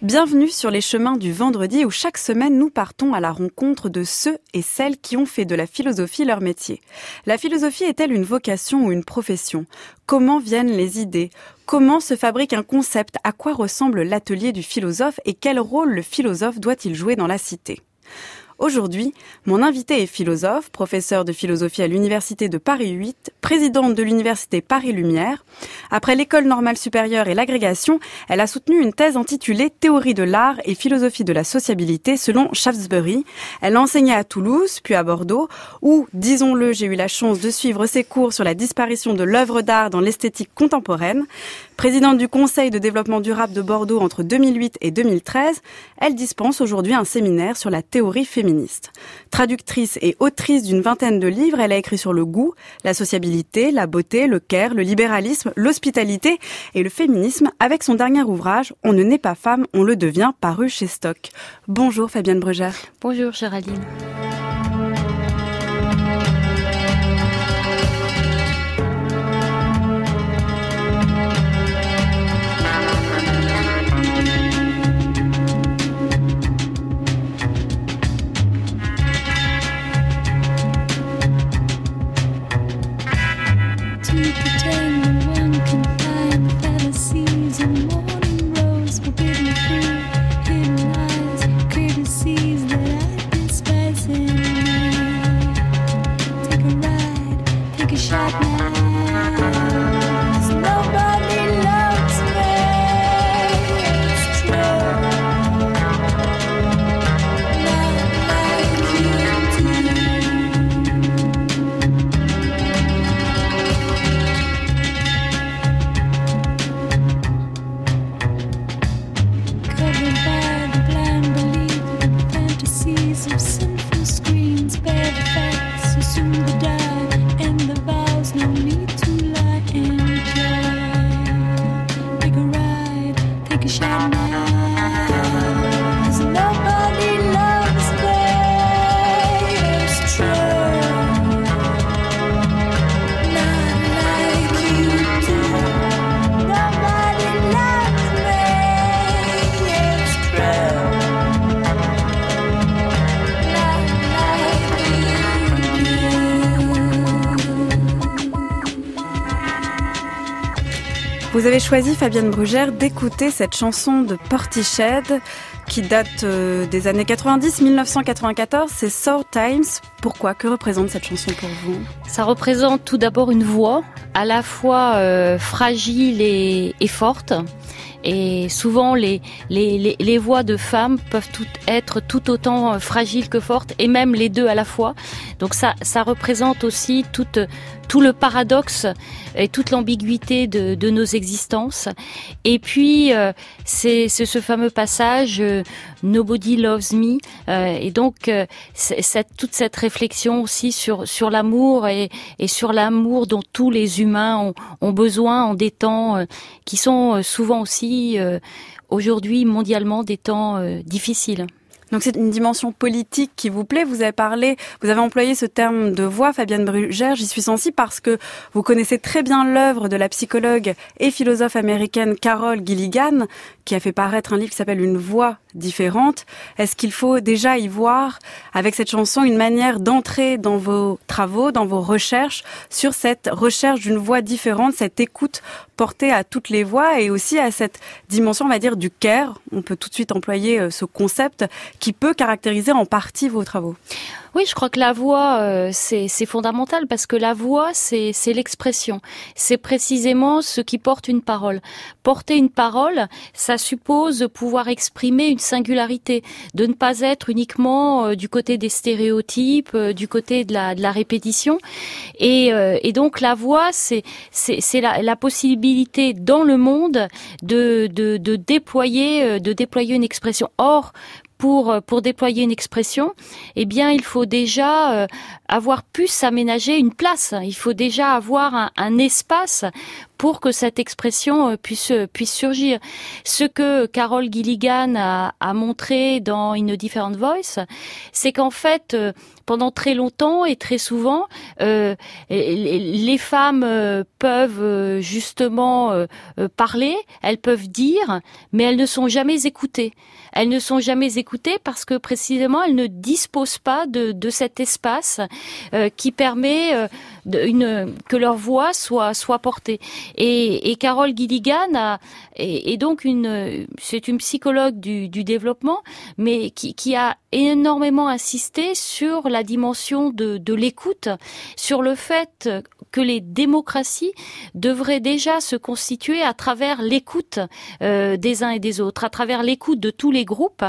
Bienvenue sur les chemins du vendredi où chaque semaine nous partons à la rencontre de ceux et celles qui ont fait de la philosophie leur métier. La philosophie est-elle une vocation ou une profession ? Comment viennent les idées ? Comment se fabrique un concept ? À quoi ressemble l'atelier du philosophe et quel rôle le philosophe doit-il jouer dans la cité ? Aujourd'hui, mon invité est philosophe, professeur de philosophie à l'Université de Paris 8, présidente de l'Université Paris Lumière. Après l'École normale supérieure et l'agrégation, elle a soutenu une thèse intitulée « Théorie de l'art et philosophie de la sociabilité » selon Shaftesbury. Elle a enseigné à Toulouse, puis à Bordeaux, où, disons-le, j'ai eu la chance de suivre ses cours sur la disparition de l'œuvre d'art dans l'esthétique contemporaine. Présidente du Conseil de développement durable de Bordeaux entre 2008 et 2013, elle dispense aujourd'hui un séminaire sur la théorie féministe. Traductrice et autrice d'une vingtaine de livres, elle a écrit sur le goût, la sociabilité, la beauté, le care, le libéralisme, l'hospitalité et le féminisme avec son dernier ouvrage « On ne naît pas femme, on le devient » paru chez Stock. Bonjour Fabienne Brugère. Bonjour Géraldine. Vous avez choisi, Fabienne Brugère, d'écouter cette chanson de Portishead qui date des années 90, 1994, c'est Sour Times. Pourquoi ? Que représente cette chanson pour vous ? Ça représente tout d'abord une voix à la fois fragile et forte. Et souvent, les voix de femmes peuvent être tout autant fragiles que fortes, et même les deux à la fois. Donc ça représente aussi tout le paradoxe et toute l'ambiguïté de nos existences. Et puis, c'est ce fameux passage « Nobody loves me ». Et donc, toute cette réflexion aussi sur l'amour et sur l'amour dont tous les humains ont besoin en des temps qui sont souvent aussi, aujourd'hui, mondialement, des temps difficiles. Donc c'est une dimension politique qui vous plaît. Vous avez employé ce terme de voix, Fabienne Brugère. J'y suis sensible parce que vous connaissez très bien l'œuvre de la psychologue et philosophe américaine Carol Gilligan, qui a fait paraître un livre qui s'appelle Une voix différente. Est-ce qu'il faut déjà y voir, avec cette chanson, une manière d'entrer dans vos travaux, dans vos recherches, sur cette recherche d'une voix différente, cette écoute portée à toutes les voix et aussi à cette dimension, on va dire, du care. On peut tout de suite employer ce concept qui peut caractériser en partie vos travaux. Oui, je crois que la voix, c'est fondamental parce que la voix, c'est l'expression. C'est précisément ce qui porte une parole. Porter une parole, ça suppose pouvoir exprimer une singularité, de ne pas être uniquement du côté des stéréotypes, du côté de la répétition. Et donc la voix, c'est la possibilité dans le monde de déployer une expression. Or, pour déployer une expression, eh bien, il faut déjà avoir pu s'aménager une place. Il faut déjà avoir un espace pour que cette expression puisse surgir. Ce que Carol Gilligan a montré dans In a Different Voice, c'est qu'en fait, pendant très longtemps et très souvent, les femmes peuvent justement parler, elles peuvent dire, mais elles ne sont jamais écoutées. Elles ne sont jamais écoutées parce que précisément elles ne disposent pas de cet espace qui permet que leur voix soit portée. Et Carol Gilligan est donc c'est une psychologue du développement, mais qui a énormément insisté sur la dimension de l'écoute, sur le fait que les démocraties devraient déjà se constituer à travers l'écoute des uns et des autres, à travers l'écoute de tous les groupes,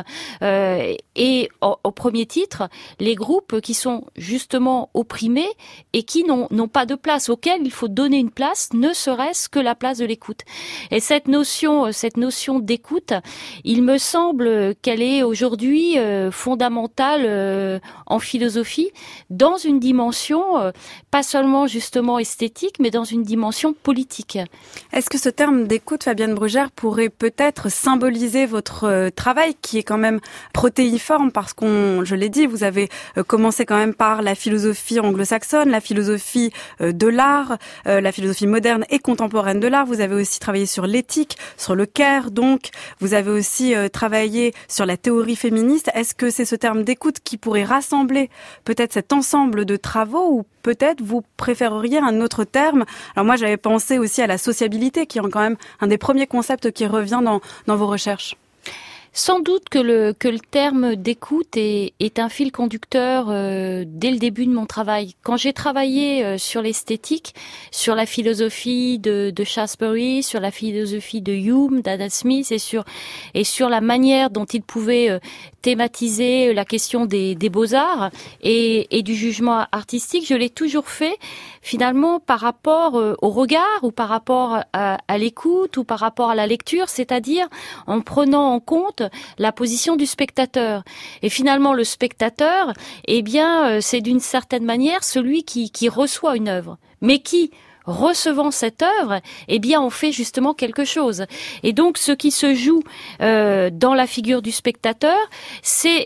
et au premier titre, les groupes qui sont justement opprimés et qui n'ont pas de place, auxquels il faut donner une place, ne serait-ce que la place de l'écoute. Et cette notion d'écoute, il me semble qu'elle est aujourd'hui fondamentale en philosophie, dans une dimension pas seulement justement esthétique, mais dans une dimension politique. Est-ce que ce terme d'écoute, Fabienne Brugère, pourrait peut-être symboliser votre travail qui est quand même protéiforme, parce je l'ai dit, vous avez commencé quand même par la philosophie anglo-saxonne, la philosophie de l'art, la philosophie moderne et contemporaine de l'art. Vous avez aussi travaillé sur l'éthique, sur le care, donc vous avez aussi travaillé sur la théorie féministe. Est-ce que c'est ce terme d'écoute qui pourrait rassembler peut-être cet ensemble de travaux, ou peut-être vous préféreriez un autre terme? Alors moi, j'avais pensé aussi à la sociabilité, qui est quand même un des premiers concepts qui revient dans vos recherches. Sans doute que le terme d'écoute est un fil conducteur dès le début de mon travail. Quand j'ai travaillé sur l'esthétique, sur la philosophie de Shaftesbury, sur la philosophie de Hume, d'Adam Smith, et sur la manière dont il pouvait thématiser la question des beaux-arts et du jugement artistique, je l'ai toujours fait finalement par rapport au regard, ou par rapport à l'écoute, ou par rapport à la lecture, c'est-à-dire en prenant en compte la position du spectateur. Et finalement, le spectateur, c'est d'une certaine manière celui qui reçoit une œuvre, mais qui, recevant cette œuvre, on fait justement quelque chose. Et donc, ce qui se joue dans la figure du spectateur, c'est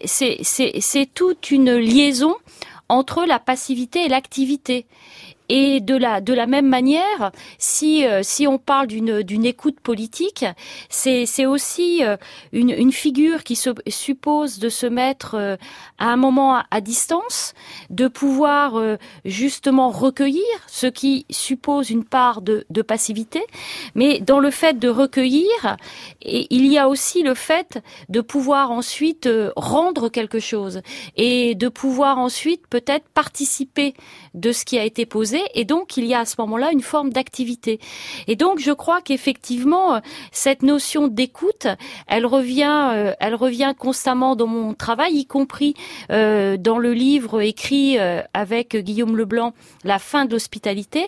toute une liaison entre la passivité et l'activité. Et de la même manière, si on parle d'une écoute politique, c'est aussi une figure qui suppose de se mettre à un moment à distance, de pouvoir justement recueillir, ce qui suppose une part de passivité. Mais dans le fait de recueillir, il y a aussi le fait de pouvoir ensuite rendre quelque chose, et de pouvoir ensuite peut-être participer de ce qui a été posé. Et donc, il y a à ce moment-là une forme d'activité. Et donc, je crois qu'effectivement, cette notion d'écoute, elle revient constamment dans mon travail, y compris dans le livre écrit avec Guillaume Leblanc, La fin de l'hospitalité.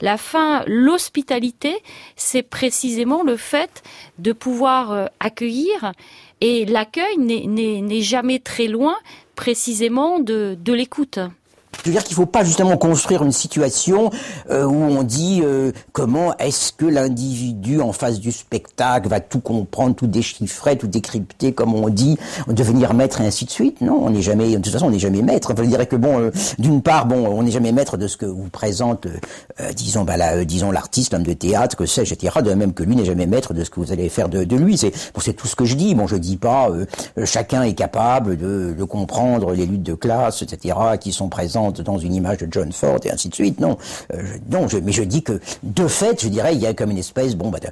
L'hospitalité, c'est précisément le fait de pouvoir accueillir, et l'accueil n'est jamais très loin précisément de l'écoute. Je veux dire qu'il ne faut pas justement construire une situation où on dit comment est-ce que l'individu en face du spectacle va tout comprendre, tout déchiffrer, tout décrypter, comme on dit, devenir maître et ainsi de suite. Non, on n'est jamais, de toute façon, on n'est jamais maître. Enfin, je dirais que d'une part, on n'est jamais maître de ce que vous présente, disons l'artiste, l'homme de théâtre, que sais-je, etc. De même que lui n'est jamais maître de ce que vous allez faire de lui. C'est tout ce que je dis. Je dis pas chacun est capable de comprendre les luttes de classe, etc. qui sont présentes dans une image de John Ford et ainsi de suite. Mais je dis que de fait, je dirais, il y a comme une espèce,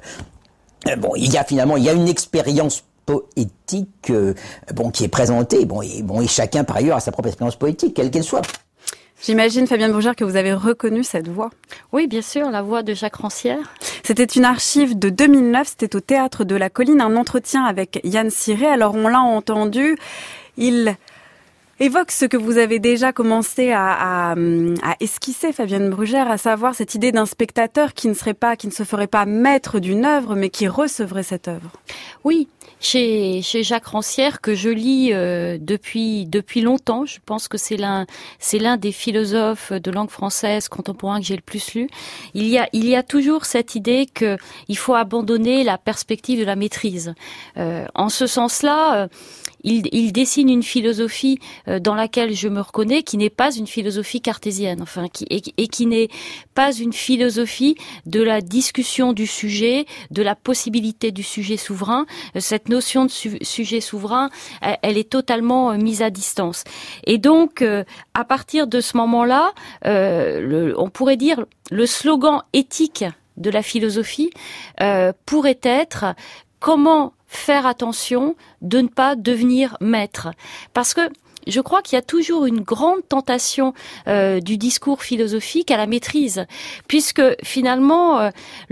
il y a une expérience poétique, qui est présentée, et chacun par ailleurs a sa propre expérience poétique, quelle qu'elle soit. J'imagine, Fabienne Brugère, que vous avez reconnu cette voix. Oui, bien sûr, la voix de Jacques Rancière. C'était une archive de 2009, c'était au Théâtre de la Colline, un entretien avec Yann Ciré. Alors, on l'a entendu, il évoque ce que vous avez déjà commencé à esquisser, Fabienne Brugère, à savoir cette idée d'un spectateur qui ne se ferait pas maître d'une œuvre, mais qui recevrait cette œuvre. Oui, chez Jacques Rancière, que je lis depuis longtemps. Je pense que c'est l'un des philosophes de langue française contemporain que j'ai le plus lu. Il y a toujours cette idée que il faut abandonner la perspective de la maîtrise. En ce sens-là, il dessine une philosophie dans laquelle je me reconnais, qui n'est pas une philosophie cartésienne, enfin, qui n'est pas une philosophie de la discussion du sujet, de la possibilité du sujet souverain. Cette notion de sujet souverain, elle est totalement mise à distance. Et donc, à partir de ce moment-là, on pourrait dire le slogan éthique de la philosophie pourrait être comment faire attention de ne pas devenir maître. Parce que je crois qu'il y a toujours une grande tentation du discours philosophique à la maîtrise, puisque finalement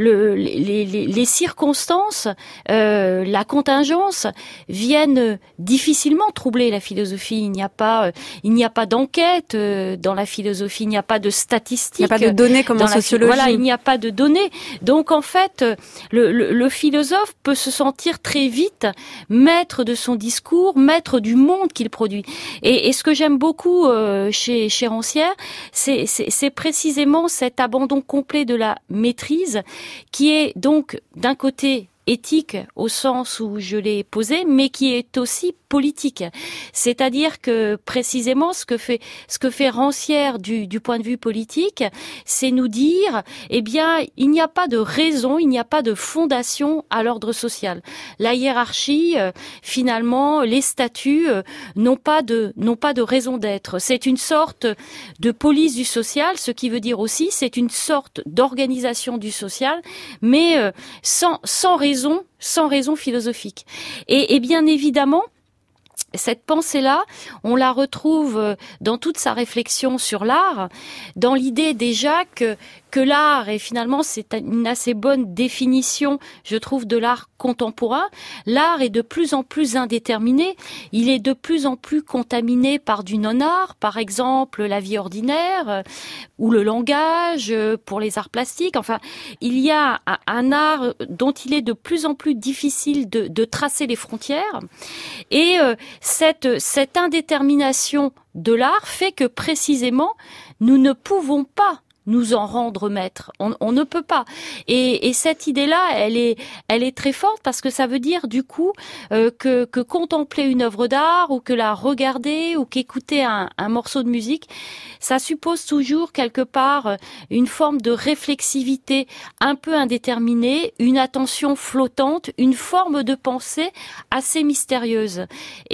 les circonstances, la contingence viennent difficilement troubler la philosophie. Il n'y a pas d'enquête dans la philosophie, il n'y a pas de statistiques. Il n'y a pas de données comme en sociologie. Voilà, il n'y a pas de données. Donc en fait, le philosophe peut se sentir très vite maître de son discours, maître du monde qu'il produit. Et ce que j'aime beaucoup chez Rancière, c'est précisément cet abandon complet de la maîtrise, qui est donc d'un côté éthique au sens où je l'ai posé, mais qui est aussi politique. C'est-à-dire que précisément ce que fait Rancière du point de vue politique, c'est nous dire, eh bien, il n'y a pas de raison, il n'y a pas de fondation à l'ordre social. La hiérarchie, finalement, les statuts n'ont pas de raison d'être. C'est une sorte de police du social, ce qui veut dire aussi, c'est une sorte d'organisation du social, mais sans raison philosophique. Et bien évidemment, cette pensée-là, on la retrouve dans toute sa réflexion sur l'art, dans l'idée déjà que l'art, et finalement c'est une assez bonne définition, je trouve, de l'art contemporain, l'art est de plus en plus indéterminé, il est de plus en plus contaminé par du non-art, par exemple la vie ordinaire, ou le langage pour les arts plastiques. Enfin, il y a un art dont il est de plus en plus difficile de tracer les frontières, et cette indétermination de l'art fait que précisément nous ne pouvons pas nous en rendre maître. On ne peut pas. Et cette idée-là, elle est très forte parce que ça veut dire du coup que contempler une œuvre d'art ou que la regarder ou qu'écouter un morceau de musique, ça suppose toujours quelque part une forme de réflexivité un peu indéterminée, une attention flottante, une forme de pensée assez mystérieuse.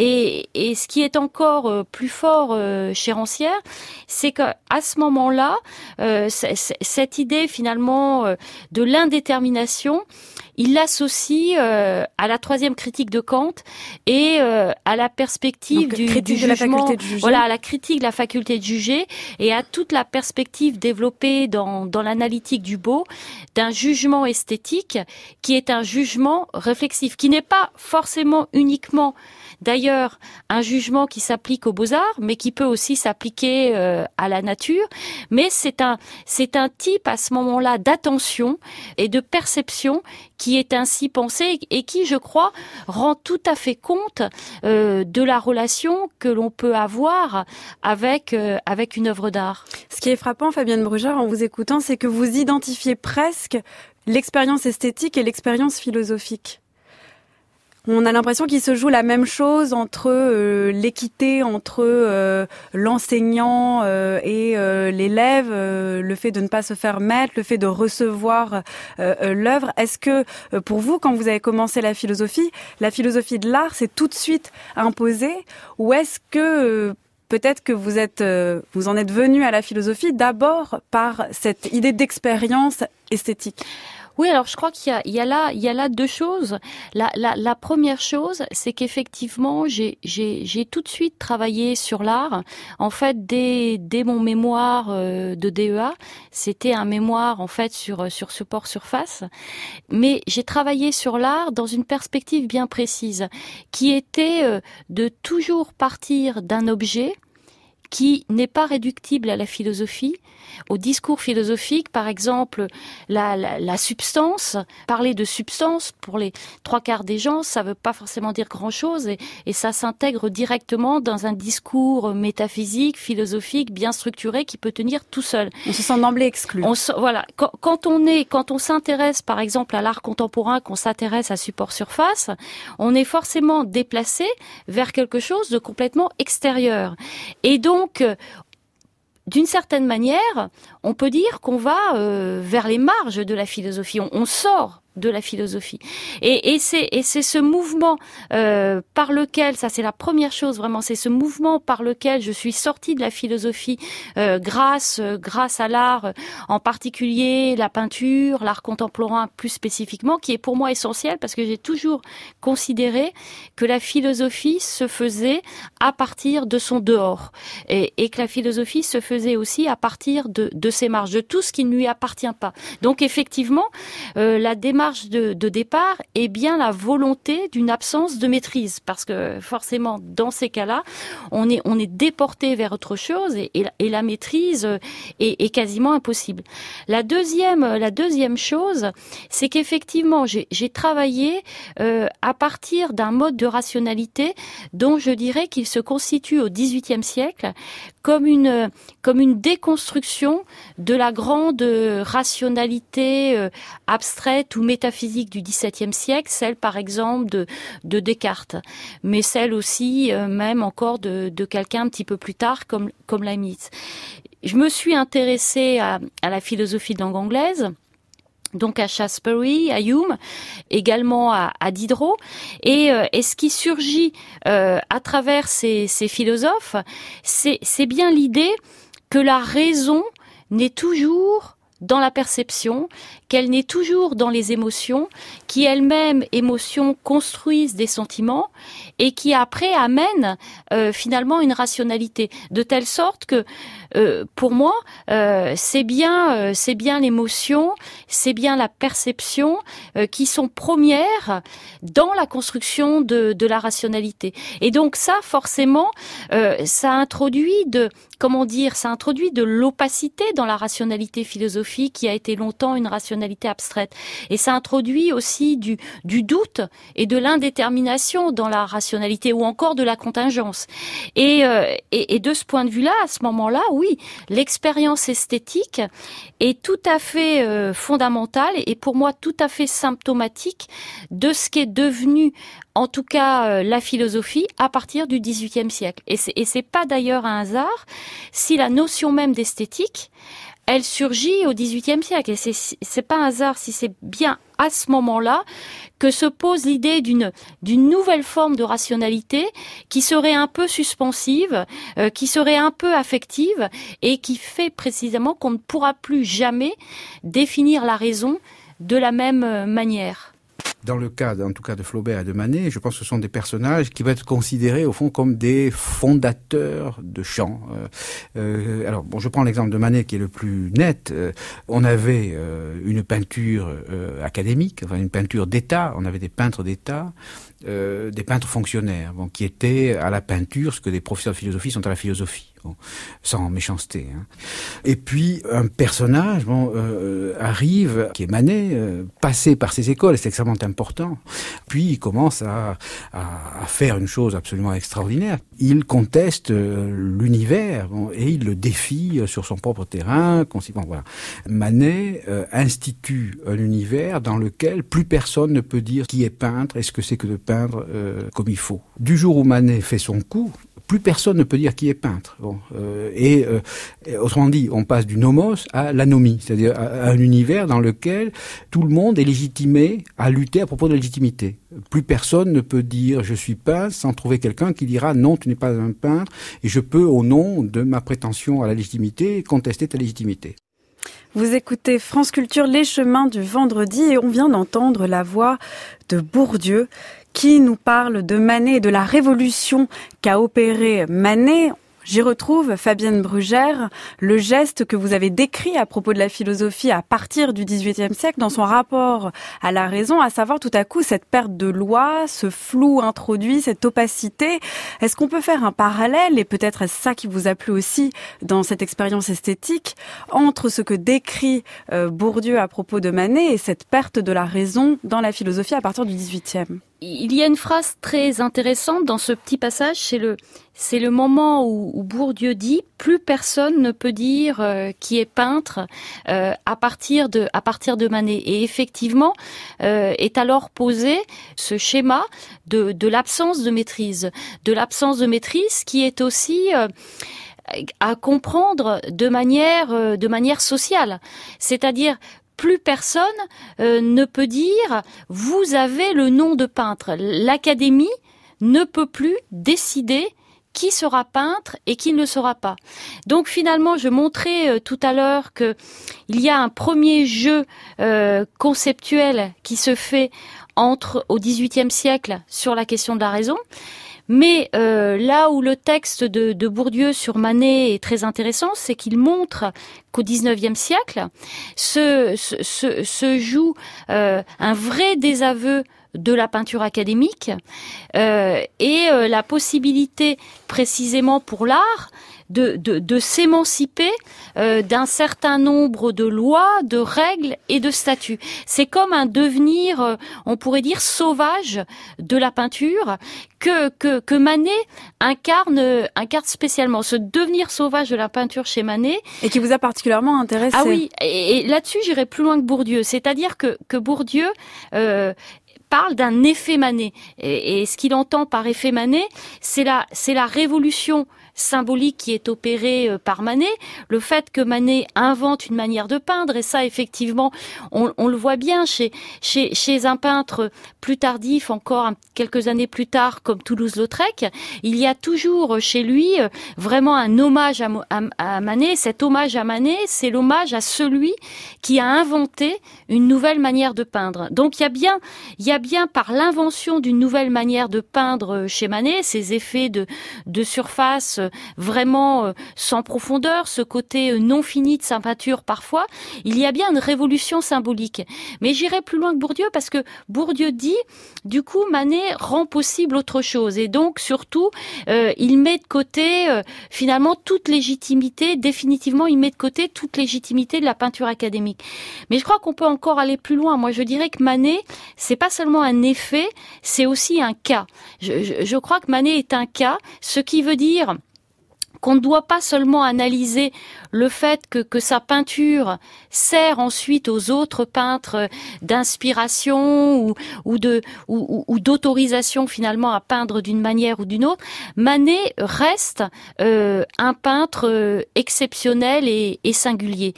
Et ce qui est encore plus fort chez Rancière, c'est qu'à ce moment-là, cette idée finalement de l'indétermination, il l'associe à la troisième critique de Kant et à la perspective du jugement, voilà, à la critique de la faculté de juger et à toute la perspective développée dans l'analytique du beau d'un jugement esthétique qui est un jugement réflexif, qui n'est pas forcément uniquement d'ailleurs un jugement qui s'applique aux beaux-arts, mais qui peut aussi s'appliquer à la nature. Mais c'est un type à ce moment-là d'attention et de perception qui est ainsi pensé et qui, je crois, rend tout à fait compte de la relation que l'on peut avoir avec une œuvre d'art. Ce qui est frappant, Fabienne Brugère, en vous écoutant, c'est que vous identifiez presque l'expérience esthétique et l'expérience philosophique. On a l'impression qu'il se joue la même chose entre l'équité, entre l'enseignant et l'élève, le fait de ne pas se faire mettre, le fait de recevoir l'œuvre. Est-ce que pour vous, quand vous avez commencé la philosophie de l'art s'est tout de suite imposée, ou est-ce que peut-être que vous en êtes venu à la philosophie d'abord par cette idée d'expérience esthétique? Oui, alors je crois qu'il y a là deux choses. La première chose, c'est qu'effectivement, j'ai tout de suite travaillé sur l'art. En fait, dès mon mémoire de DEA, c'était un mémoire en fait sur support surface, mais j'ai travaillé sur l'art dans une perspective bien précise, qui était de toujours partir d'un objet qui n'est pas réductible à la philosophie, au discours philosophique. Par exemple, la substance. Parler de substance, pour les 3/4 des gens, ça veut pas forcément dire grand-chose, et ça s'intègre directement dans un discours métaphysique, philosophique, bien structuré, qui peut tenir tout seul. On se sent d'emblée exclu. Voilà. Quand on s'intéresse, par exemple, à l'art contemporain, qu'on s'intéresse à Support Surface, on est forcément déplacé vers quelque chose de complètement extérieur. Et donc, d'une certaine manière, on peut dire qu'on va vers les marges de la philosophie. On sort de la philosophie. Et c'est ce mouvement par lequel, ça c'est la première chose vraiment, c'est ce mouvement par lequel je suis sortie de la philosophie grâce à l'art, en particulier la peinture, l'art contemporain plus spécifiquement, qui est pour moi essentiel parce que j'ai toujours considéré que la philosophie se faisait à partir de son dehors et que la philosophie se faisait aussi à partir de ses marges, de tout ce qui ne lui appartient pas. Donc effectivement, la démarche de départ est bien la volonté d'une absence de maîtrise, parce que forcément dans ces cas-là on est déporté vers autre chose et la maîtrise est quasiment impossible. La deuxième chose, c'est qu'effectivement j'ai travaillé à partir d'un mode de rationalité dont je dirais qu'il se constitue au XVIIIe siècle comme une déconstruction de la grande rationalité abstraite ou métaphysique du XVIIe siècle, celle par exemple de Descartes, mais celle aussi même encore de quelqu'un un petit peu plus tard comme Leibniz. Je me suis intéressée à la philosophie de langue anglaise, donc à Shaftesbury, à Hume, également à Diderot, et ce qui surgit à travers ces philosophes, c'est bien l'idée que la raison n'est toujours dans la perception, qu'elle n'est toujours dans les émotions, qui elles-mêmes, émotions, construisent des sentiments et qui après amènent finalement une rationalité. De telle sorte que pour moi, c'est bien l'émotion, c'est bien la perception qui sont premières dans la construction de la rationalité. Et donc ça, forcément, ça introduit de l'opacité dans la rationalité philosophique qui a été longtemps une rationalité abstraite. Et ça introduit aussi du doute et de l'indétermination dans la rationalité, ou encore de la contingence. Et de ce point de vue-là, à ce moment-là, oui, l'expérience esthétique est tout à fait fondamentale et pour moi tout à fait symptomatique de ce qu'est devenu en tout cas la philosophie à partir du XVIIIe siècle. Et c'est pas d'ailleurs un hasard si la notion même d'esthétique, elle surgit au XVIIIe siècle. Et c'est pas un hasard si c'est bien à ce moment-là que se pose l'idée d'une nouvelle forme de rationalité qui serait un peu suspensive, qui serait un peu affective et qui fait précisément qu'on ne pourra plus jamais définir la raison de la même manière. Dans le cas, en tout cas, de Flaubert et de Manet, je pense que ce sont des personnages qui vont être considérés, au fond, comme des fondateurs de chants. Alors, bon, je prends l'exemple de Manet qui est le plus net. On avait une peinture académique, enfin une peinture d'État. On avait des peintres d'État, des peintres fonctionnaires, bon, qui étaient à la peinture ce que des professeurs de philosophie sont à la philosophie. Bon, sans méchanceté. Hein. Et puis un personnage arrive, qui est Manet, passé par ces écoles, c'est extrêmement important. Puis il commence à faire une chose absolument extraordinaire. Il conteste l'univers et il le défie sur son propre terrain. Bon, voilà. Manet institue un univers dans lequel plus personne ne peut dire qui est peintre et ce que c'est que de peindre comme il faut. Du jour où Manet fait son coup, plus personne ne peut dire qui est peintre. Bon, autrement dit, on passe du nomos à l'anomie, c'est-à-dire à un univers dans lequel tout le monde est légitimé à lutter à propos de la légitimité. Plus personne ne peut dire je suis peintre sans trouver quelqu'un qui dira non, tu n'es pas un peintre et je peux, au nom de ma prétention à la légitimité, contester ta légitimité. Vous écoutez France Culture, les chemins du vendredi, et on vient d'entendre la voix de Bourdieu qui nous parle de Manet et de la révolution qu'a opérée Manet. J'y retrouve, Fabienne Brugère, le geste que vous avez décrit à propos de la philosophie à partir du XVIIIe siècle dans son rapport à la raison, à savoir tout à coup cette perte de loi, ce flou introduit, cette opacité. Est-ce qu'on peut faire un parallèle, et peut-être est-ce ça qui vous a plu aussi dans cette expérience esthétique, entre ce que décrit Bourdieu à propos de Manet et cette perte de la raison dans la philosophie à partir du XVIIIe? Il y a une phrase très intéressante dans ce petit passage, c'est le moment où Bourdieu dit « Plus personne ne peut dire qui est peintre à partir de Manet ». Et effectivement, est alors posé ce schéma de l'absence de maîtrise. De l'absence de maîtrise qui est aussi à comprendre de manière sociale. C'est-à-dire, plus personne ne peut dire « vous avez le nom de peintre ». L'Académie ne peut plus décider qui sera peintre et qui ne le sera pas. Donc finalement, je montrais tout à l'heure que il y a un premier jeu conceptuel qui se fait au XVIIIe siècle sur la question de la raison. Mais là où le texte de Bourdieu sur Manet est très intéressant, c'est qu'il montre qu'au XIXe siècle se joue un vrai désaveu de la peinture académique et la possibilité précisément pour l'art de s'émanciper d'un certain nombre de lois, de règles et de statuts. C'est comme un devenir, on pourrait dire, sauvage de la peinture que Manet incarne spécialement. Ce devenir sauvage de la peinture chez Manet. Et qui vous a particulièrement intéressé. Ah oui, et là-dessus j'irai plus loin que Bourdieu. C'est-à-dire que Bourdieu parle d'un effet Manet. Et ce qu'il entend par effet Manet, c'est la révolution symbolique qui est opérée par Manet, le fait que Manet invente une manière de peindre, et ça effectivement on le voit bien chez un peintre plus tardif, encore quelques années plus tard, comme Toulouse-Lautrec, il y a toujours chez lui vraiment un hommage à Manet. Cet hommage à Manet, c'est l'hommage à celui qui a inventé une nouvelle manière de peindre. Donc il y a bien par l'invention d'une nouvelle manière de peindre chez Manet, ces effets de surface vraiment sans profondeur, ce côté non fini de sa peinture parfois, il y a bien une révolution symbolique. Mais j'irai plus loin que Bourdieu, parce que Bourdieu dit, du coup, Manet rend possible autre chose. Et donc, surtout, il met de côté, finalement, toute légitimité, définitivement, il met de côté toute légitimité de la peinture académique. Mais je crois qu'on peut encore aller plus loin. Moi, je dirais que Manet, c'est pas seulement un effet, c'est aussi un cas. Je crois que Manet est un cas, ce qui veut dire qu'on ne doit pas seulement analyser le fait que sa peinture sert ensuite aux autres peintres d'inspiration ou d'autorisation finalement à peindre d'une manière ou d'une autre. Manet reste un peintre exceptionnel et singulier.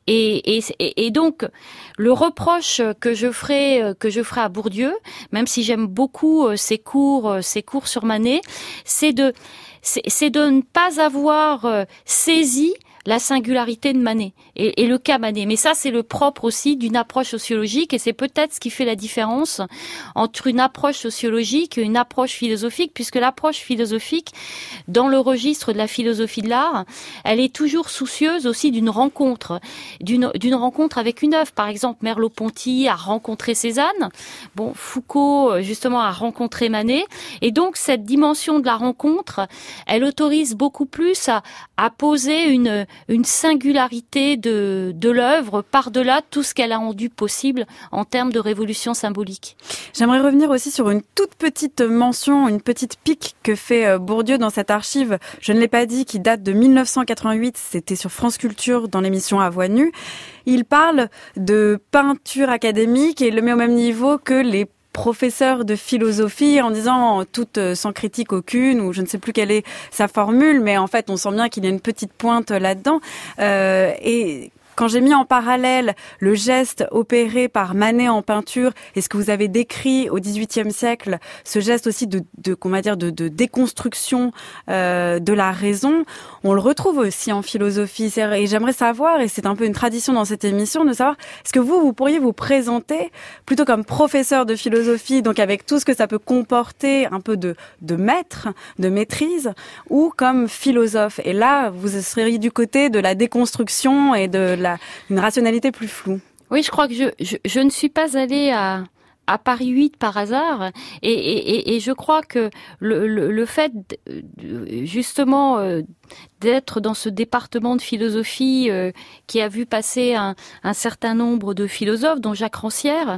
Et donc le reproche que je ferai à Bourdieu, même si j'aime beaucoup ses cours sur Manet, c'est de ne pas avoir saisi la singularité de Manet et le cas Manet. Mais ça, c'est le propre aussi d'une approche sociologique, et c'est peut-être ce qui fait la différence entre une approche sociologique et une approche philosophique, puisque l'approche philosophique, dans le registre de la philosophie de l'art, elle est toujours soucieuse aussi d'une rencontre avec une œuvre. Par exemple, Merleau-Ponty a rencontré Cézanne. Bon, Foucault, justement, a rencontré Manet. Et donc, cette dimension de la rencontre, elle autorise beaucoup plus à poser une singularité de l'œuvre par-delà tout ce qu'elle a rendu possible en termes de révolution symbolique. J'aimerais revenir aussi sur une toute petite mention, une petite pique que fait Bourdieu dans cette archive, je ne l'ai pas dit, qui date de 1988, c'était sur France Culture dans l'émission À Voix nue. Il parle de peinture académique et le met au même niveau que les professeur de philosophie en disant toute sans critique aucune, ou je ne sais plus quelle est sa formule, mais en fait on sent bien qu'il y a une petite pointe là-dedans. Et quand j'ai mis en parallèle le geste opéré par Manet en peinture et ce que vous avez décrit au XVIIIe siècle, ce geste aussi de déconstruction de la raison, on le retrouve aussi en philosophie. Et j'aimerais savoir, et c'est un peu une tradition dans cette émission, de savoir, est-ce que vous pourriez vous présenter plutôt comme professeur de philosophie, donc avec tout ce que ça peut comporter, un peu de maître, de maîtrise, ou comme philosophe. Et là, vous seriez du côté de la déconstruction et de une rationalité plus floue. Oui, je crois que je ne suis pas allée à Paris 8 par hasard, et je crois que le fait justement d'être dans ce département de philosophie qui a vu passer un certain nombre de philosophes, dont Jacques Rancière,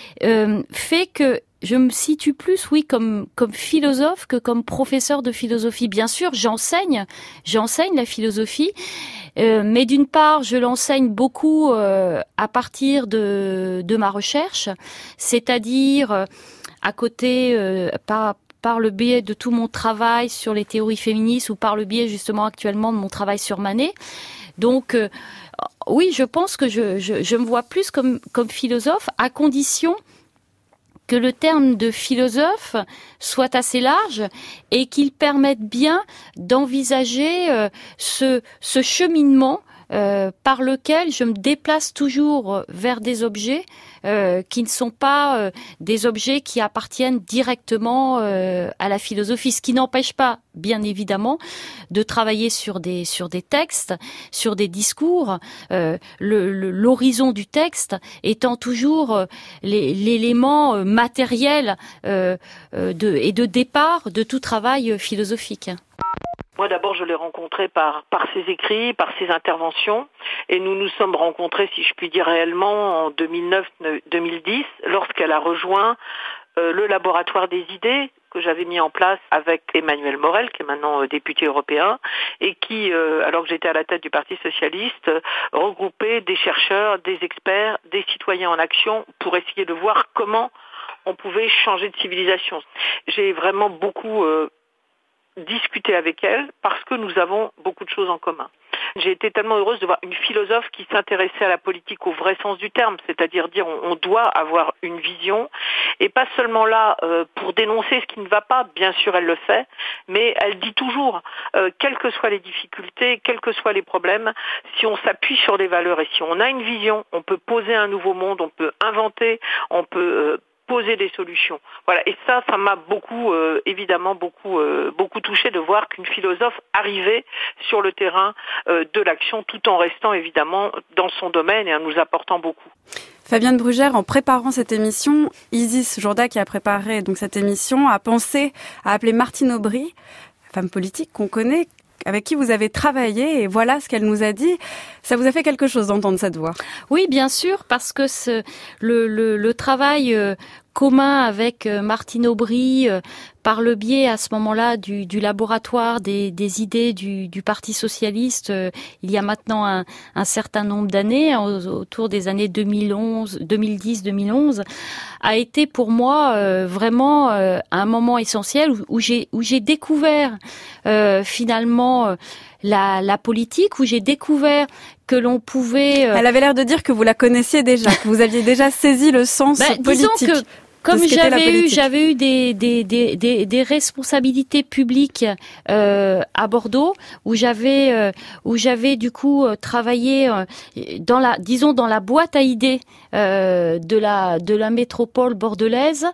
fait que je me situe plus, oui, comme philosophe que comme professeur de philosophie. Bien sûr, j'enseigne la philosophie, mais d'une part, je l'enseigne beaucoup à partir de ma recherche, c'est-à-dire à côté, par le biais de tout mon travail sur les théories féministes ou par le biais justement actuellement de mon travail sur Manet. Donc, oui, je pense que je me vois plus comme philosophe, à condition que le terme de philosophe soit assez large et qu'il permette bien d'envisager ce cheminement par lequel je me déplace toujours vers des objets qui ne sont pas des objets qui appartiennent directement à la philosophie, ce qui n'empêche pas, bien évidemment, de travailler sur des textes, sur des discours, l'horizon du texte étant toujours l'élément matériel et de départ de tout travail philosophique. Moi, d'abord, je l'ai rencontrée par ses écrits, par ses interventions, et nous nous sommes rencontrés, si je puis dire réellement, en 2009-2010, lorsqu'elle a rejoint le laboratoire des idées que j'avais mis en place avec Emmanuel Morel, qui est maintenant député européen, et qui, alors que j'étais à la tête du Parti socialiste, regroupait des chercheurs, des experts, des citoyens en action pour essayer de voir comment on pouvait changer de civilisation. J'ai vraiment beaucoup discuter avec elle parce que nous avons beaucoup de choses en commun. J'ai été tellement heureuse de voir une philosophe qui s'intéressait à la politique au vrai sens du terme, c'est-à-dire dire on doit avoir une vision et pas seulement là pour dénoncer ce qui ne va pas, bien sûr elle le fait, mais elle dit toujours, quelles que soient les difficultés, quels que soient les problèmes, si on s'appuie sur des valeurs et si on a une vision, on peut poser un nouveau monde, on peut inventer, on peut poser des solutions. Voilà, et ça m'a beaucoup, évidemment, beaucoup touché de voir qu'une philosophe arrivait sur le terrain de l'action, tout en restant évidemment dans son domaine et en nous apportant beaucoup. Fabienne Brugère, en préparant cette émission, Isis Jourda, qui a préparé donc cette émission, a pensé à appeler Martine Aubry, femme politique qu'on connaît, avec qui vous avez travaillé, et voilà ce qu'elle nous a dit. Ça vous a fait quelque chose d'entendre cette voix? Oui, bien sûr, parce que le travail commun avec Martine Aubry, par le biais à ce moment-là du laboratoire des idées du Parti socialiste, il y a maintenant un certain nombre d'années, autour des années 2010-2011, a été pour moi vraiment un moment essentiel où j'ai découvert finalement la politique, où j'ai découvert que l'on pouvait... Elle avait l'air de dire que vous la connaissiez déjà, que vous aviez déjà saisi le sens politique. Disons que comme j'avais eu des responsabilités publiques à Bordeaux, où j'avais du coup travaillé dans la boîte à idées de la métropole bordelaise,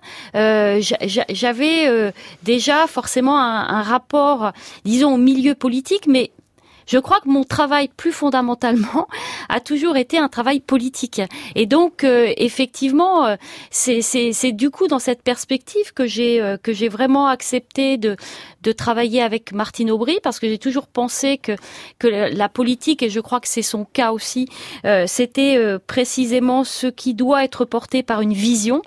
j'avais déjà forcément un rapport, disons, au milieu politique, mais je crois que mon travail, plus fondamentalement, a toujours été un travail politique. Et donc, effectivement, c'est du coup dans cette perspective que j'ai vraiment accepté de travailler avec Martine Aubry, parce que j'ai toujours pensé que la politique, et je crois que c'est son cas aussi, c'était précisément ce qui doit être porté par une vision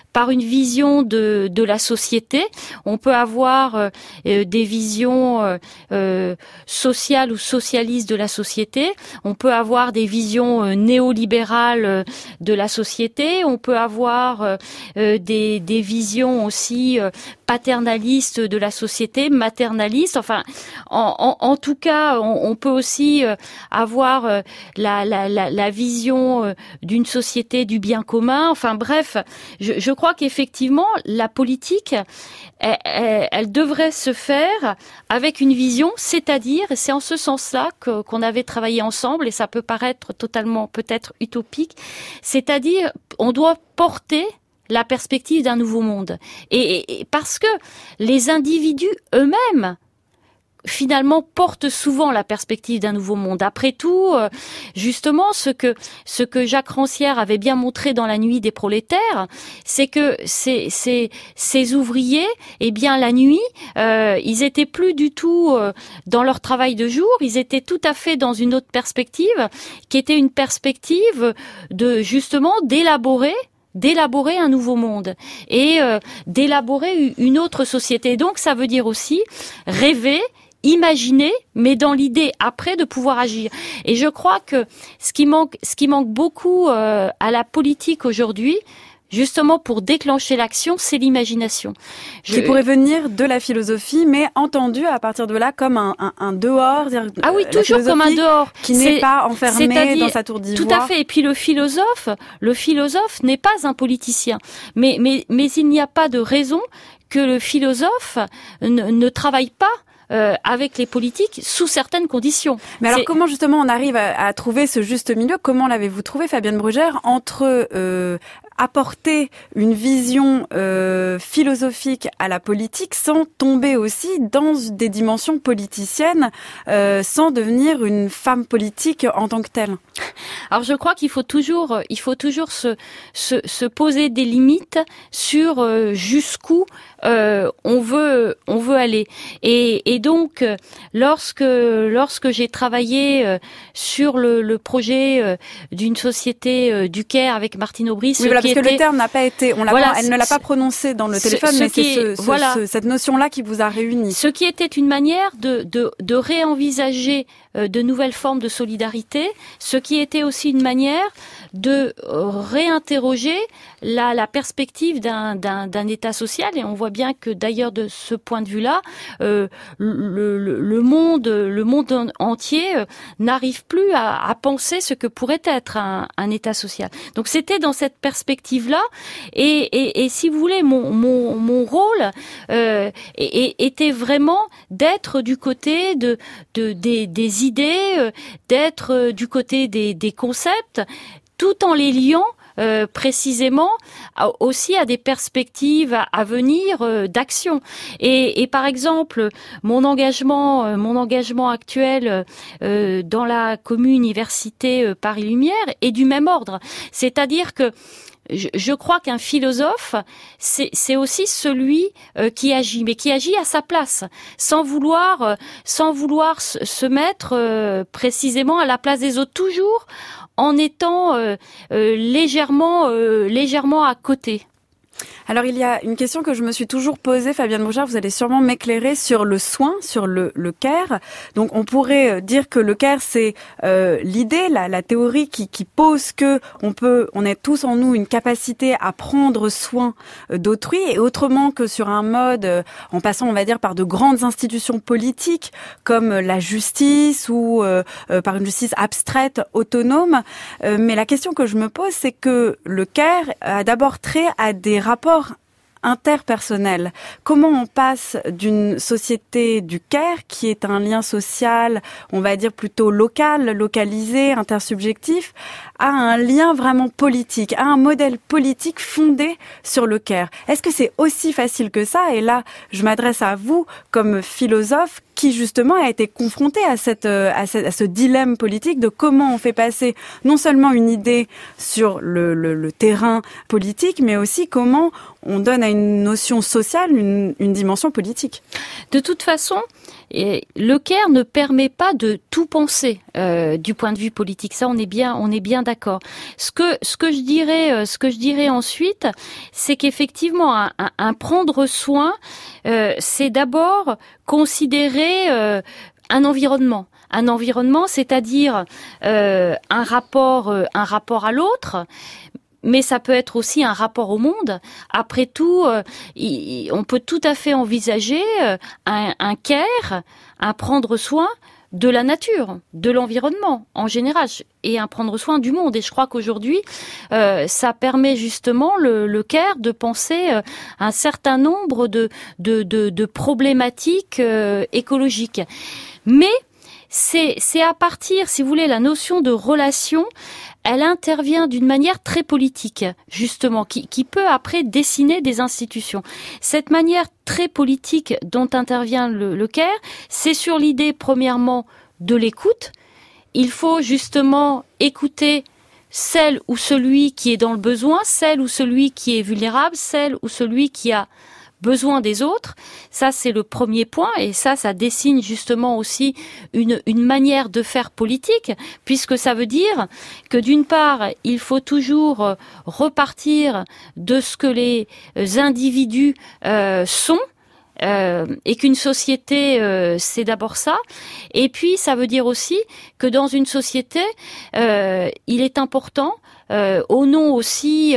de la société. On peut avoir des visions sociales ou socialistes de la société. On peut avoir des visions néolibérales de la société. On peut avoir des visions aussi paternaliste de la société, maternaliste. Enfin, en tout cas, on peut aussi avoir la vision d'une société du bien commun. Enfin bref, je crois qu'effectivement, la politique, elle devrait se faire avec une vision, c'est-à-dire, et c'est en ce sens-là qu'on avait travaillé ensemble, et ça peut paraître totalement peut-être utopique, c'est-à-dire, on doit porter la perspective d'un nouveau monde. Et parce que les individus eux-mêmes, finalement, portent souvent la perspective d'un nouveau monde. Après tout, justement, ce que Jacques Rancière avait bien montré dans La Nuit des prolétaires, c'est que ces ouvriers, eh bien, la nuit, ils étaient plus du tout dans leur travail de jour, ils étaient tout à fait dans une autre perspective, qui était une perspective de, justement, d'élaborer un nouveau monde et d'élaborer une autre société. Donc, ça veut dire aussi rêver, imaginer, mais dans l'idée après de pouvoir agir. Et je crois que ce qui manque beaucoup à la politique aujourd'hui, justement pour déclencher l'action, c'est l'imagination. Qui pourrait venir de la philosophie, mais entendu à partir de là comme un dehors. Ah oui, toujours comme un dehors. Qui n'est pas enfermé dans sa tour d'ivoire. Tout à fait. Et puis le philosophe n'est pas un politicien. Mais il n'y a pas de raison que le philosophe ne travaille pas avec les politiques sous certaines conditions. Mais alors comment justement on arrive à trouver ce juste milieu? Comment l'avez-vous trouvé, Fabienne Brugère, entre apporter une vision philosophique à la politique sans tomber aussi dans des dimensions politiciennes, sans devenir une femme politique en tant que telle? Alors je crois qu'il faut toujours se poser des limites sur jusqu'où on veut aller. Et donc lorsque j'ai travaillé sur le projet d'une société du Caire avec Martine Aubry, parce que le terme n'a pas été, elle ne l'a pas prononcé dans le téléphone, mais c'est cette notion-là qui vous a réunis. Ce qui était une manière de réenvisager de nouvelles formes de solidarité, ce qui était aussi une manière de réinterroger la perspective d'un État social. Et on voit bien que d'ailleurs de ce point de vue-là, le monde entier n'arrive plus à penser ce que pourrait être un État social. Donc c'était dans cette perspective-là. Et si vous voulez, mon rôle était vraiment d'être du côté des idées, d'être du côté des concepts, tout en les liant précisément aussi à des perspectives à venir d'action. Et par exemple, mon engagement actuel dans la commune-université Paris Lumière est du même ordre. C'est-à-dire que je crois qu'un philosophe, c'est aussi celui qui agit, mais qui agit à sa place, sans vouloir se mettre précisément à la place des autres, toujours en étant légèrement à côté. Alors il y a une question que je me suis toujours posée, Fabienne Brugère, vous allez sûrement m'éclairer sur le soin, sur le care. Donc on pourrait dire que le care c'est l'idée, la théorie qui pose que on a tous en nous une capacité à prendre soin d'autrui, et autrement que sur un mode en passant, on va dire, par de grandes institutions politiques comme la justice ou par une justice abstraite, autonome. Mais la question que je me pose, c'est que le care a d'abord trait à des rapports interpersonnel. Comment on passe d'une société du care, qui est un lien social, on va dire plutôt local, localisé, intersubjectif, à un lien vraiment politique, à un modèle politique fondé sur le care? Est-ce que c'est aussi facile que ça? Et là, je m'adresse à vous comme philosophe qui justement a été confronté à ce dilemme politique de comment on fait passer non seulement une idée sur le terrain politique, mais aussi comment on donne à une notion sociale une dimension politique. De toute façon, le care ne permet pas de tout penser du point de vue politique. Ça, on est bien d'accord. Ce que je dirais ensuite, c'est qu'effectivement, un prendre soin, c'est d'abord considérer un environnement. Un environnement, c'est-à-dire un rapport à l'autre, mais ça peut être aussi un rapport au monde. Après tout, on peut tout à fait envisager un care, un prendre soin de la nature, de l'environnement en général, et un prendre soin du monde. Et je crois qu'aujourd'hui, ça permet justement le care de penser un certain nombre de problématiques écologiques. Mais c'est à partir, si vous voulez, la notion de relation, elle intervient d'une manière très politique, justement, qui peut après dessiner des institutions. Cette manière très politique dont intervient le care, c'est sur l'idée, premièrement, de l'écoute. Il faut justement écouter celle ou celui qui est dans le besoin, celle ou celui qui est vulnérable, celle ou celui qui a besoin des autres. Ça, c'est le premier point, et ça dessine justement aussi une manière de faire politique, puisque ça veut dire que d'une part, il faut toujours repartir de ce que les individus sont, et qu'une société, c'est d'abord ça. Et puis, ça veut dire aussi que dans une société, il est important, au nom aussi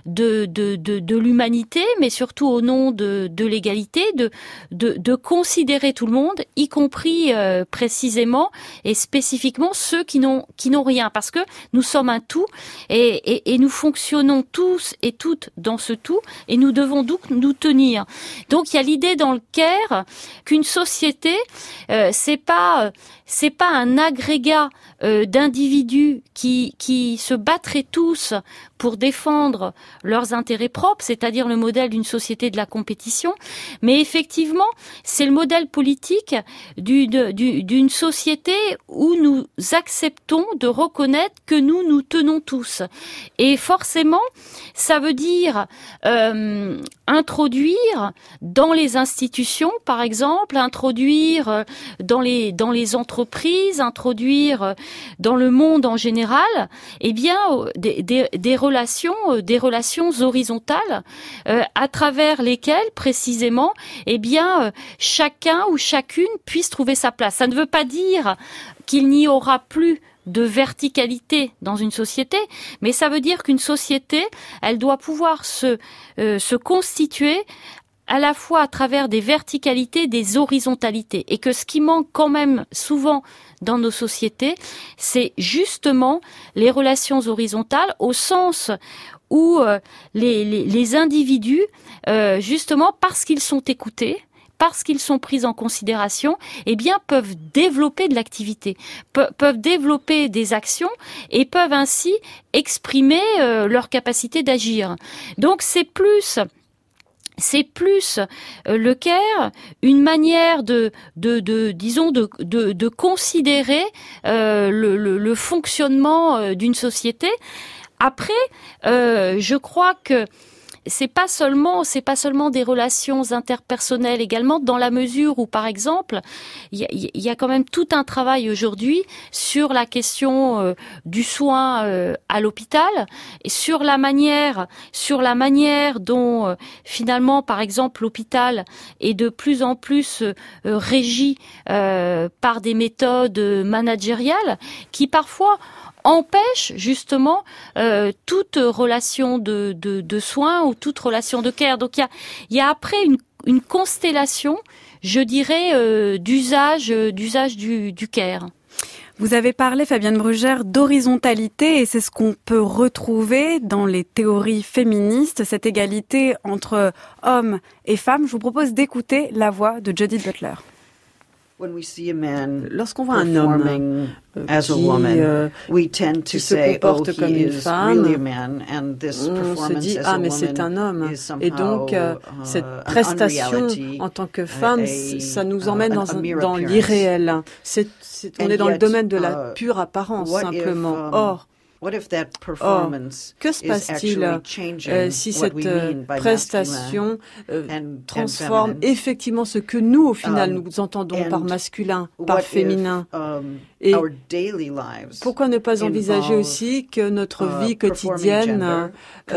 de l'humanité, mais surtout au nom de l'égalité, de considérer tout le monde, y compris précisément et spécifiquement ceux qui n'ont rien, parce que nous sommes un tout et nous fonctionnons tous et toutes dans ce tout, et nous devons donc nous tenir. Donc il y a l'idée dans le care qu'une société, c'est pas un agrégat d'individus qui se battraient tous pour défendre leurs intérêts propres, c'est-à-dire le modèle d'une société de la compétition, mais effectivement, c'est le modèle politique d'une société où nous acceptons de reconnaître que nous tenons tous. Et forcément, ça veut dire introduire dans les institutions, par exemple, introduire dans les entreprises, introduire dans le monde en général, eh bien, des relations horizontales à travers lesquelles précisément, eh bien, chacun ou chacune puisse trouver sa place. Ça ne veut pas dire qu'il n'y aura plus de verticalité dans une société, mais ça veut dire qu'une société, elle doit pouvoir se constituer à la fois à travers des verticalités, des horizontalités, et que ce qui manque quand même souvent dans nos sociétés, c'est justement les relations horizontales, au sens où les individus, justement parce qu'ils sont écoutés, parce qu'ils sont pris en considération, eh bien peuvent développer de l'activité, peuvent développer des actions et peuvent ainsi exprimer leur capacité d'agir. Donc c'est plus le care, une manière de considérer le fonctionnement d'une société. Après, je crois que c'est pas seulement des relations interpersonnelles également, dans la mesure où, par exemple, il y a quand même tout un travail aujourd'hui sur la question du soin à l'hôpital, et sur la manière dont finalement, par exemple, l'hôpital est de plus en plus régi par des méthodes managériales qui parfois empêche justement toute relation de soins ou toute relation de care. Donc il y a après une constellation, je dirais, d'usage du care. Vous avez parlé, Fabienne Brugère, d'horizontalité, et c'est ce qu'on peut retrouver dans les théories féministes, cette égalité entre hommes et femmes. Je vous propose d'écouter la voix de Judith Butler. Lorsqu'on voit un homme qui se comporte comme une femme, on se dit « Ah, mais c'est un homme ». Et donc, cette prestation en tant que femme, ça nous emmène dans l'irréel. On est dans le domaine de la pure apparence, simplement. Or, que se passe-t-il si cette prestation transforme effectivement ce que nous, au final, nous entendons par masculin, par féminin? Et pourquoi ne pas envisager aussi que notre vie quotidienne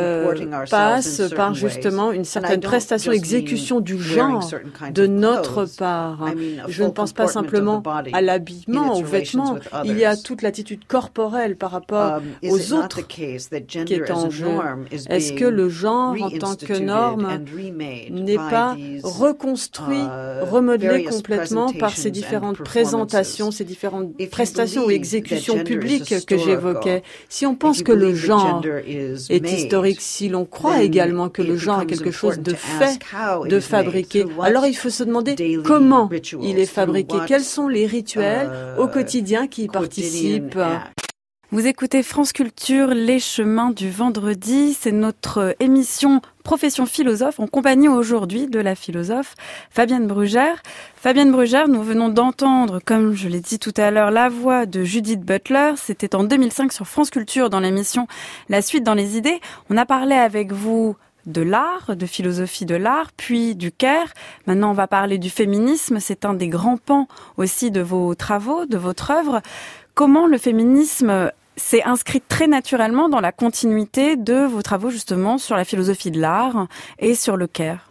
passe par justement une certaine prestation, exécution du genre de notre part. Je ne pense pas simplement à l'habillement, aux vêtements. Il y a toute l'attitude corporelle par rapport aux autres qui est en jeu. Est-ce que le genre en tant que norme n'est pas reconstruit, remodelé complètement par ces différentes présentations, ces différentes prestations ou exécutions publiques que j'évoquais? Si on pense que le genre est historique, si l'on croit également que le genre est quelque chose de fait, de fabriqué, alors il faut se demander comment il est fabriqué, quels sont les rituels au quotidien qui y participent. Vous écoutez France Culture, les chemins du vendredi. C'est notre émission Profession philosophe en compagnie aujourd'hui de la philosophe Fabienne Brugère. Fabienne Brugère, nous venons d'entendre, comme je l'ai dit tout à l'heure, la voix de Judith Butler. C'était en 2005 sur France Culture dans l'émission La Suite dans les idées. On a parlé avec vous de l'art, de philosophie de l'art, puis du Caire. Maintenant, on va parler du féminisme. C'est un des grands pans aussi de vos travaux, de votre œuvre. Comment le féminisme s'est inscrit très naturellement dans la continuité de vos travaux justement sur la philosophie de l'art et sur le Caire?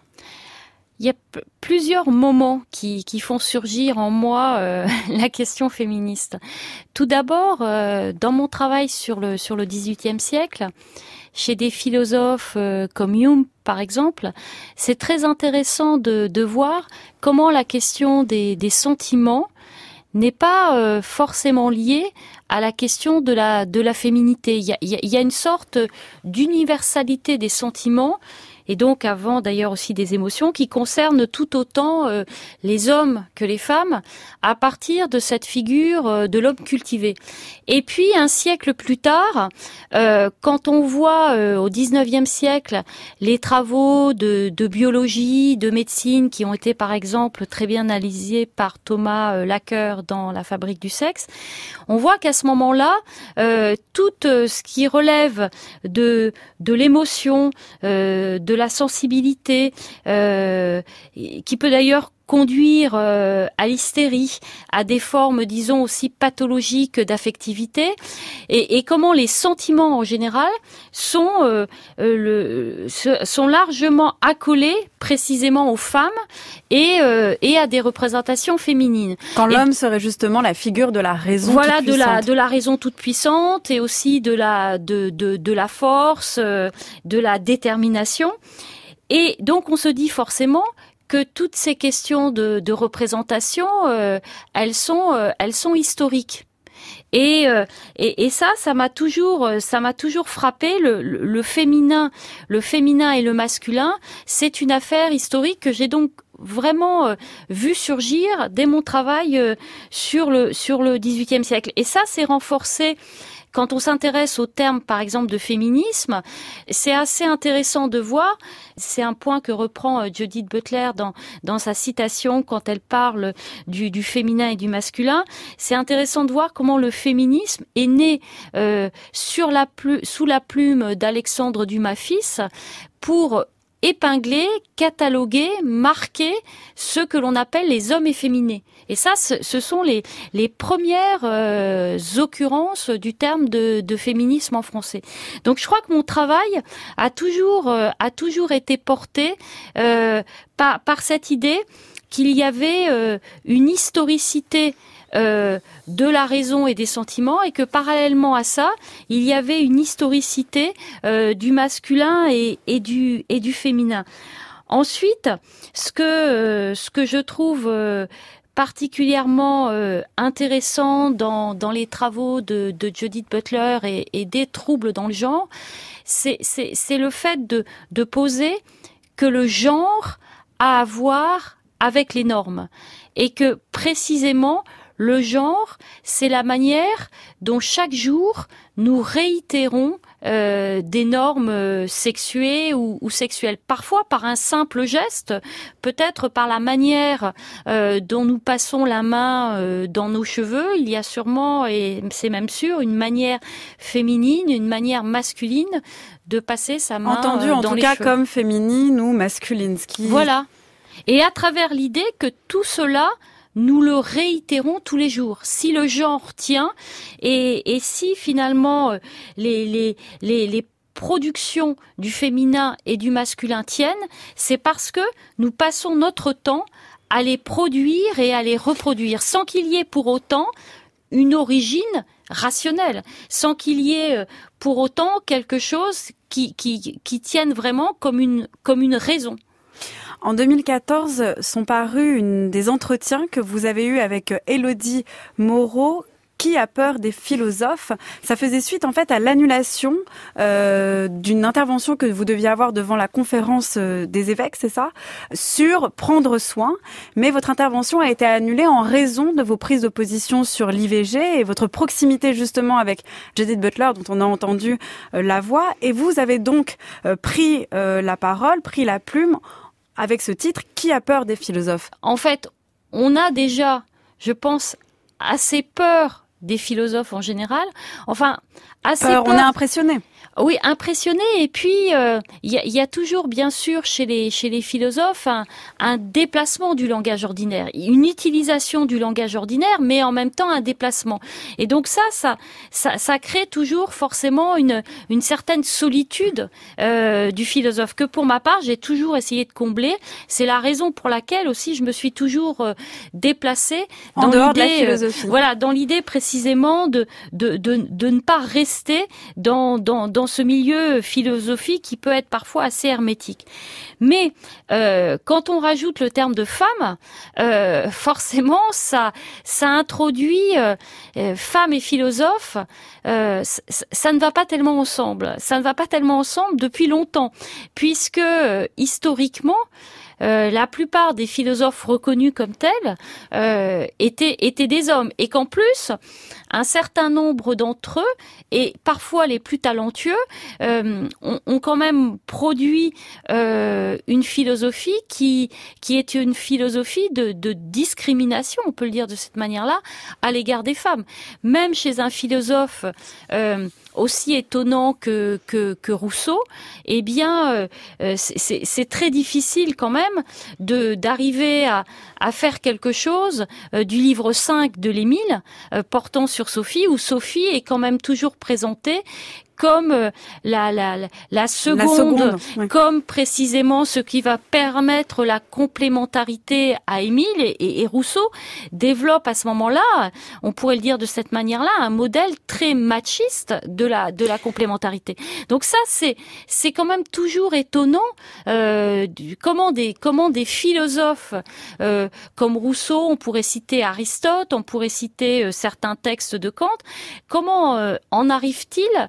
Il y a plusieurs moments qui font surgir en moi la question féministe. Tout d'abord, dans mon travail sur le XVIIIe siècle, chez des philosophes comme Hume, par exemple, c'est très intéressant de voir comment la question des sentiments n'est pas forcément liée à la question de la féminité. Il y a une sorte d'universalité des sentiments, et donc avant d'ailleurs aussi des émotions, qui concernent tout autant les hommes que les femmes, à partir de cette figure de l'homme cultivé. Et puis un siècle plus tard, quand on voit au XIXe siècle les travaux de biologie, de médecine qui ont été par exemple très bien analysés par Thomas Lacker dans La fabrique du sexe, on voit qu'à ce moment-là, tout ce qui relève de l'émotion, de la sensibilité, qui peut d'ailleurs conduire à l'hystérie, à des formes, disons, aussi pathologiques d'affectivité, et comment les sentiments en général sont largement accolés précisément aux femmes et à des représentations féminines. Quand l'homme serait justement la figure de la raison. Voilà, toute puissante. de la raison toute puissante, et aussi de la force, de la détermination. Et donc on se dit forcément que toutes ces questions de représentation, elles sont historiques. Et ça m'a toujours frappé. Le féminin et le masculin, c'est une affaire historique que j'ai donc vraiment vu surgir dès mon travail sur le XVIIIe siècle. Et ça, c'est renforcé. Quand on s'intéresse au terme, par exemple, de féminisme, c'est assez intéressant de voir, c'est un point que reprend Judith Butler dans sa citation quand elle parle du féminin et du masculin, c'est intéressant de voir comment le féminisme est né sous la plume d'Alexandre Dumas fils pour épingler, cataloguer, marquer ce que l'on appelle les hommes efféminés. Et ça, ce sont les premières occurrences du terme de féminisme en français. Donc je crois que mon travail a toujours été porté par cette idée qu'il y avait une historicité de la raison et des sentiments, et que parallèlement à ça, il y avait une historicité du masculin et du féminin. Ensuite, ce que je trouve particulièrement intéressant dans les travaux de Judith Butler et des troubles dans le genre, c'est le fait de poser que le genre a à voir avec les normes, et que précisément le genre, c'est la manière dont chaque jour nous réitérons des normes sexuées ou sexuelles. Parfois par un simple geste, peut-être par la manière dont nous passons la main dans nos cheveux. Il y a sûrement, et c'est même sûr, une manière féminine, une manière masculine de passer sa main dans les cheveux. Entendu en tout cas comme féminine ou masculine. Voilà. Et à travers l'idée que tout cela nous le réitérons tous les jours. Si le genre tient et si finalement les productions du féminin et du masculin tiennent, c'est parce que nous passons notre temps à les produire et à les reproduire, sans qu'il y ait pour autant une origine rationnelle, sans qu'il y ait pour autant quelque chose qui tienne vraiment comme une raison. En 2014, sont parus des entretiens que vous avez eus avec Élodie Moreau. Qui a peur des philosophes? Ça faisait suite en fait à l'annulation d'une intervention que vous deviez avoir devant la conférence des évêques, c'est ça? Sur prendre soin. Mais votre intervention a été annulée en raison de vos prises de position sur l'IVG et votre proximité justement avec Judith Butler, dont on a entendu la voix. Et vous avez donc pris la parole, pris la plume avec ce titre « Qui a peur des philosophes ?» En fait, on a déjà, je pense, assez peur des philosophes en général. Enfin, assez peur. On est impressionné. Oui, impressionné. Et puis, il y a toujours, bien sûr, chez les philosophes, un déplacement du langage ordinaire, une utilisation du langage ordinaire, mais en même temps un déplacement. Et donc ça crée toujours forcément une certaine solitude du philosophe que, pour ma part, j'ai toujours essayé de combler. C'est la raison pour laquelle aussi je me suis toujours déplacée en dehors de la philosophie. Voilà, dans l'idée précisément de ne pas rester dans ce milieu philosophique qui peut être parfois assez hermétique. Mais quand on rajoute le terme de femme, forcément ça introduit femme et philosophe, ça ne va pas tellement ensemble. Ça ne va pas tellement ensemble depuis longtemps, puisque historiquement, la plupart des philosophes reconnus comme tels étaient des hommes, et qu'en plus, un certain nombre d'entre eux, et parfois les plus talentueux, ont quand même produit une philosophie qui est une philosophie de discrimination, on peut le dire de cette manière-là, à l'égard des femmes. Même chez un philosophe aussi étonnant que Rousseau, eh bien, c'est très difficile quand même d'arriver à faire quelque chose du livre 5 de l'Émile, portant sur Sophie, où Sophie est quand même toujours présentée comme la seconde, oui. Comme précisément ce qui va permettre la complémentarité à Émile, et Rousseau développe à ce moment-là, on pourrait le dire de cette manière-là, un modèle très machiste de la complémentarité. Donc ça, c'est quand même toujours étonnant, comment des philosophes comme Rousseau, on pourrait citer Aristote, on pourrait citer certains textes de Kant, comment en arrive-t-il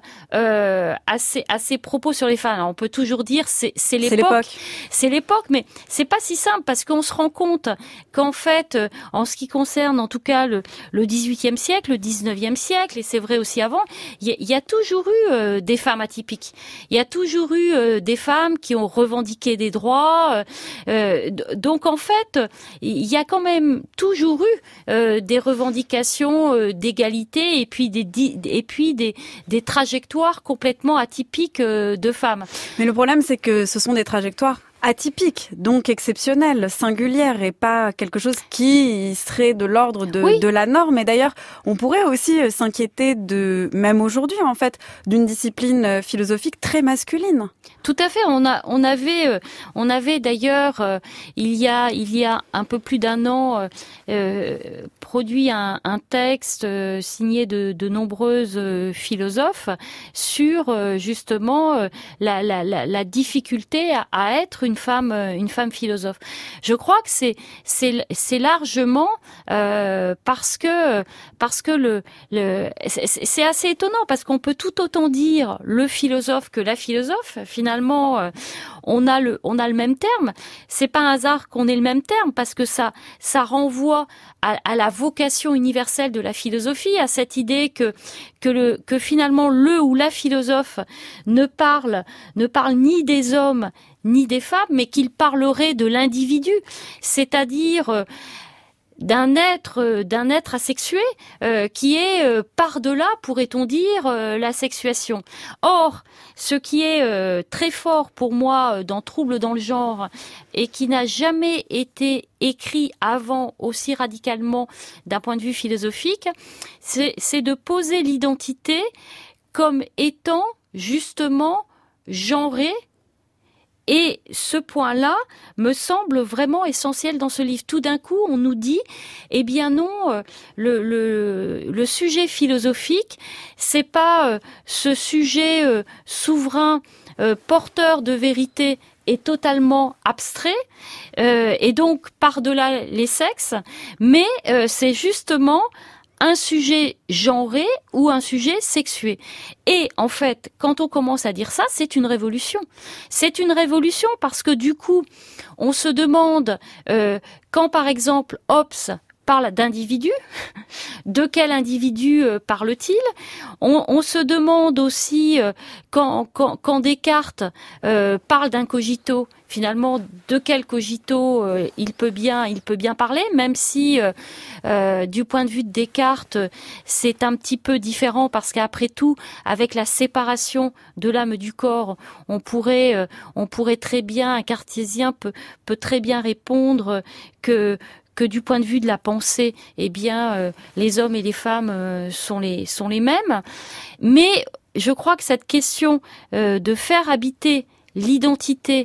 à ces propos sur les femmes? Alors, on peut toujours dire c'est l'époque, mais c'est pas si simple, parce qu'on se rend compte qu'en fait, en ce qui concerne en tout cas le XVIIIe siècle, le XIXe siècle, et c'est vrai aussi avant, il y a toujours eu des femmes atypiques. Il y a toujours eu des femmes qui ont revendiqué des droits. Donc en fait, il y a quand même toujours eu des revendications d'égalité, et puis des trajectoires complètement atypiques de femmes. Mais le problème, c'est que ce sont des trajectoires atypiques, donc exceptionnelles, singulières, et pas quelque chose qui serait de l'ordre de la norme. Et d'ailleurs, on pourrait aussi s'inquiéter même aujourd'hui, en fait, d'une discipline philosophique très masculine. Tout à fait. On avait d'ailleurs il y a un peu plus d'un an produit un texte signé de nombreuses philosophes sur justement la difficulté à être une femme philosophe. Je crois que c'est largement parce que c'est assez étonnant, parce qu'on peut tout autant dire le philosophe que la philosophe. Finalement, on a le même terme. C'est pas un hasard qu'on ait le même terme, parce que ça renvoie à la vocation universelle de la philosophie, à cette idée que finalement le ou la philosophe ne parle ni des hommes ni des femmes, mais qu'il parlerait de l'individu, c'est-à-dire d'un être asexué qui est par-delà, pourrait-on dire, la sexuation. Or, ce qui est très fort pour moi dans Troubles dans le genre et qui n'a jamais été écrit avant aussi radicalement d'un point de vue philosophique, c'est de poser l'identité comme étant justement genrée. Et ce point-là me semble vraiment essentiel dans ce livre. Tout d'un coup, on nous dit, eh bien non, le sujet philosophique, c'est pas ce sujet souverain, porteur de vérité et totalement abstrait, et donc par-delà les sexes, mais c'est justement un sujet genré ou un sujet sexué. Et en fait, quand on commence à dire ça, c'est une révolution. C'est une révolution parce que du coup, on se demande, quand par exemple Hobbes parle d'individu, de quel individu parle-t-il ? On se demande aussi, quand Descartes parle d'un cogito, finalement, de quel cogito il peut bien parler, même si du point de vue de Descartes, c'est un petit peu différent parce qu'après tout, avec la séparation de l'âme du corps, on pourrait très bien, un cartésien peut très bien répondre que du point de vue de la pensée, eh bien, les hommes et les femmes sont les mêmes. Mais je crois que cette question de faire habiter l'identité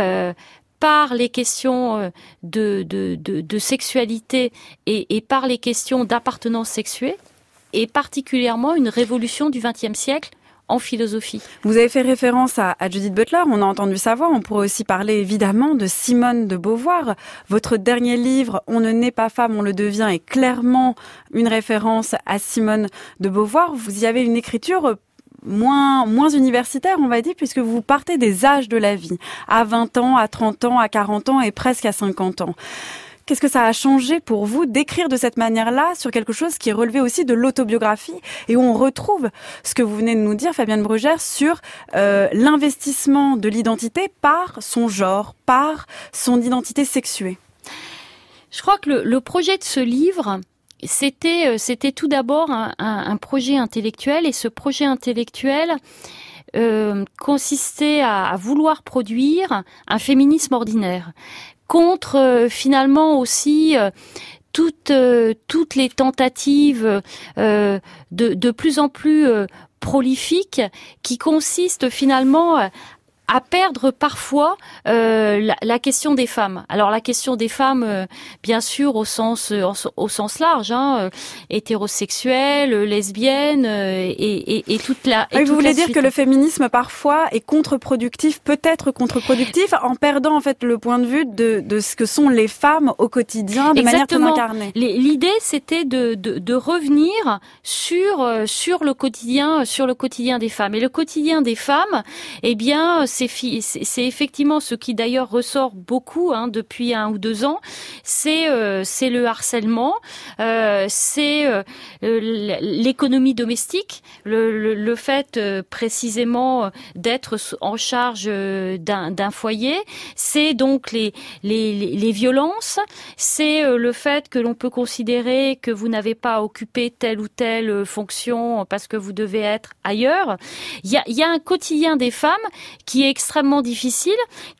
par les questions de sexualité et par les questions d'appartenance sexuée est particulièrement une révolution du XXe siècle en philosophie. Vous avez fait référence à Judith Butler, on a entendu sa voix, on pourrait aussi parler évidemment de Simone de Beauvoir. Votre dernier livre, On ne naît pas femme, on le devient, est clairement une référence à Simone de Beauvoir. Vous y avez une écriture moins universitaire, on va dire, puisque vous partez des âges de la vie, à 20 ans, à 30 ans, à 40 ans et presque à 50 ans. Qu'est-ce que ça a changé pour vous d'écrire de cette manière-là sur quelque chose qui est relevé aussi de l'autobiographie et où on retrouve ce que vous venez de nous dire, Fabienne Brugère, sur l'investissement de l'identité par son genre, par son identité sexuée? Je crois que le projet de ce livre, c'était tout d'abord un projet intellectuel, et ce projet intellectuel consistait à vouloir produire un féminisme ordinaire contre finalement aussi toutes les tentatives de plus en plus prolifiques qui consistent finalement à perdre parfois la question des femmes. Alors la question des femmes, bien sûr au sens large, hétérosexuelles, lesbiennes et toute la. Et vous voulez dire que le féminisme parfois est contre-productif, peut-être contre-productif, en perdant en fait le point de vue de ce que sont les femmes au quotidien de manière très incarnée. L'idée c'était de revenir sur le quotidien des femmes. Et le quotidien des femmes, eh bien c'est effectivement ce qui d'ailleurs ressort beaucoup depuis 1 ou 2 ans, c'est le harcèlement, c'est l'économie domestique, le fait précisément d'être en charge d'un foyer, c'est donc les violences, c'est le fait que l'on peut considérer que vous n'avez pas occupé telle ou telle fonction parce que vous devez être ailleurs. Il y a un quotidien des femmes qui est extrêmement difficile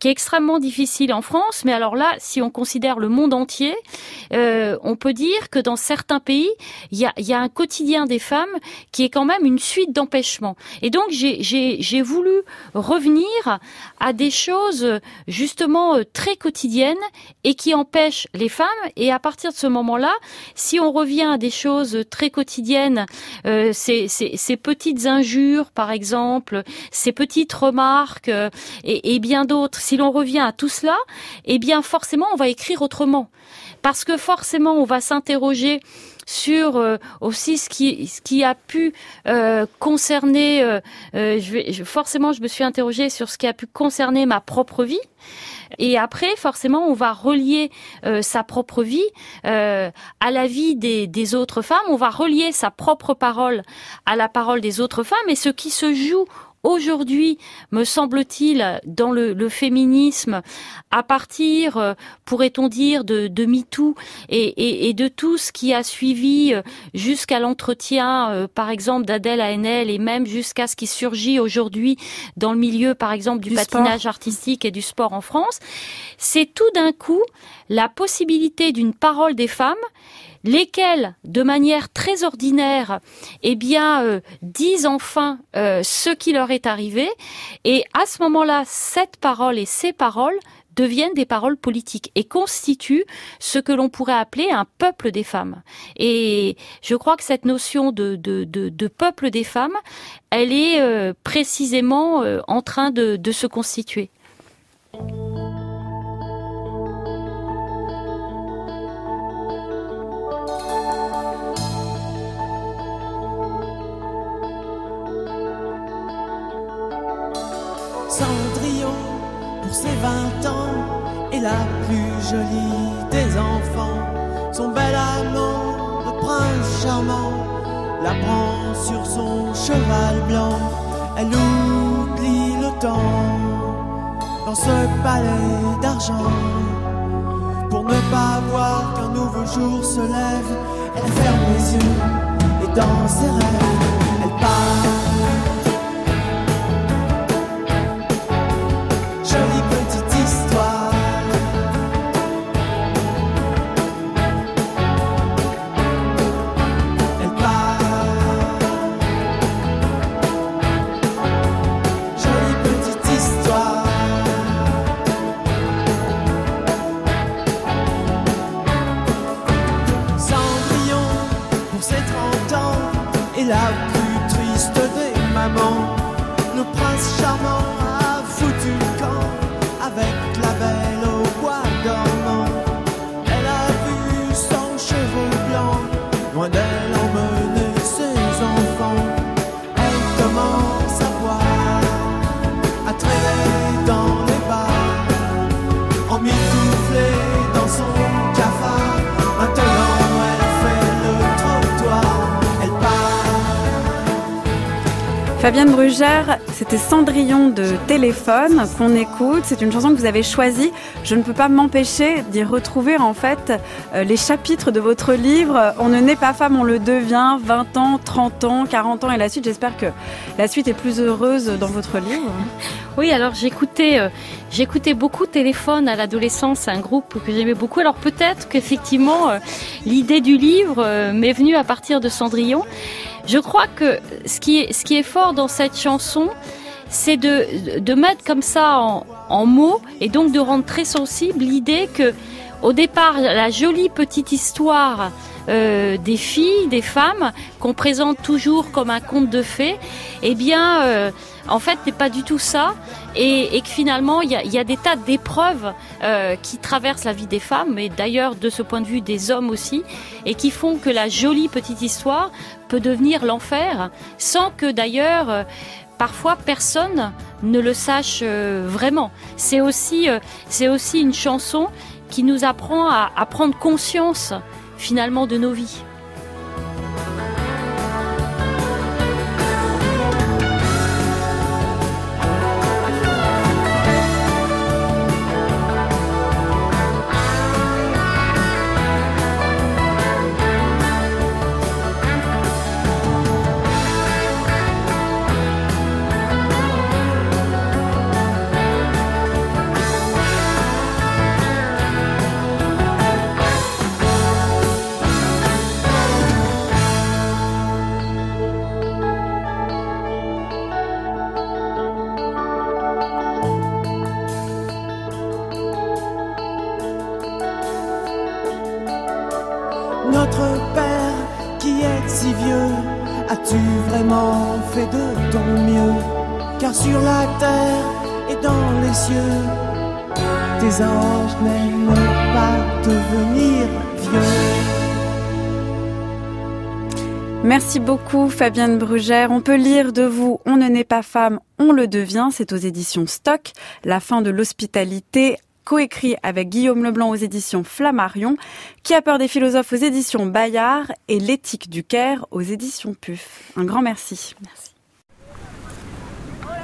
en France, mais alors là, si on considère le monde entier, on peut dire que dans certains pays, il y a un quotidien des femmes qui est quand même une suite d'empêchements. Et donc, j'ai voulu revenir à des choses justement très quotidiennes et qui empêchent les femmes. Et à partir de ce moment-là, si on revient à des choses très quotidiennes, ces petites injures, par exemple, ces petites remarques et bien d'autres, si l'on revient à tout cela, eh bien forcément on va écrire autrement. Parce que forcément on va s'interroger sur aussi ce qui a pu concerner. Forcément, je me suis interrogée sur ce qui a pu concerner ma propre vie. Et après, forcément, on va relier sa propre vie à la vie des autres femmes. On va relier sa propre parole à la parole des autres femmes. Et ce qui se joue aujourd'hui, me semble-t-il, dans le féminisme, à partir, pourrait-on dire, de MeToo et de tout ce qui a suivi jusqu'à l'entretien, par exemple, d'Adèle Haenel et même jusqu'à ce qui surgit aujourd'hui dans le milieu, par exemple, du patinage artistique et du sport en France, c'est tout d'un coup la possibilité d'une parole des femmes, lesquelles, de manière très ordinaire, disent enfin ce qui leur est arrivé, et à ce moment-là, cette parole et ces paroles deviennent des paroles politiques et constituent ce que l'on pourrait appeler un peuple des femmes. Et je crois que cette notion de peuple des femmes, elle est précisément en train de se constituer. Cendrillon, pour ses 20 ans, est la plus jolie des enfants. Son bel amant, le prince charmant, la prend sur son cheval blanc. Elle oublie le temps dans ce palais d'argent. Pour ne pas voir qu'un nouveau jour se lève, elle ferme les yeux et dans ses rêves, elle part. Jolie petite histoire. Elle part. Jolie petite histoire. Cendrillon, pour ses 30 ans, est la plus triste des mamans. Le prince charmant a foutu le camp avec la belle au bois dormant. Elle a vu son cheveu blanc, loin d'elle emmener ses enfants. Elle commence à boire, à traîner dans les bars, emmitouflée dans son cafard. Maintenant elle fait le trottoir, elle part. Fabienne Brugère, c'était Cendrillon de Téléphone qu'on écoute. C'est une chanson que vous avez choisie. Je ne peux pas m'empêcher d'y retrouver en fait les chapitres de votre livre. On ne naît pas femme, on le devient. 20 ans, 30 ans, 40 ans et la suite. J'espère que la suite est plus heureuse dans votre livre. Oui, alors j'écoutais beaucoup Téléphone à l'adolescence, un groupe que j'aimais beaucoup. Alors peut-être qu'effectivement l'idée du livre m'est venue à partir de Cendrillon. Je crois que ce qui est fort dans cette chanson, c'est de mettre comme ça en mots et donc de rendre très sensible l'idée que, au départ, la jolie petite histoire des filles, des femmes, qu'on présente toujours comme un conte de fées, en fait, n'est pas du tout ça, et que finalement, il y a des tas d'épreuves qui traversent la vie des femmes, et d'ailleurs, de ce point de vue, des hommes aussi, et qui font que la jolie petite histoire peut devenir l'enfer, sans que d'ailleurs, parfois, personne ne le sache vraiment. C'est aussi une chanson qui nous apprend à prendre conscience, finalement, de nos vies. Notre Père qui est si vieux, as-tu vraiment fait de ton mieux? Car sur la terre et dans les cieux, tes anges n'aiment pas devenir vieux. Merci beaucoup Fabienne Brugère. On peut lire de vous « On ne naît pas femme, on le devient ». C'est aux éditions Stock. La fin de l'hospitalité, coécrit avec Guillaume Leblanc aux éditions Flammarion, Qui a peur des philosophes aux éditions Bayard et L'éthique du Caire aux éditions PUF. Un grand merci. Merci.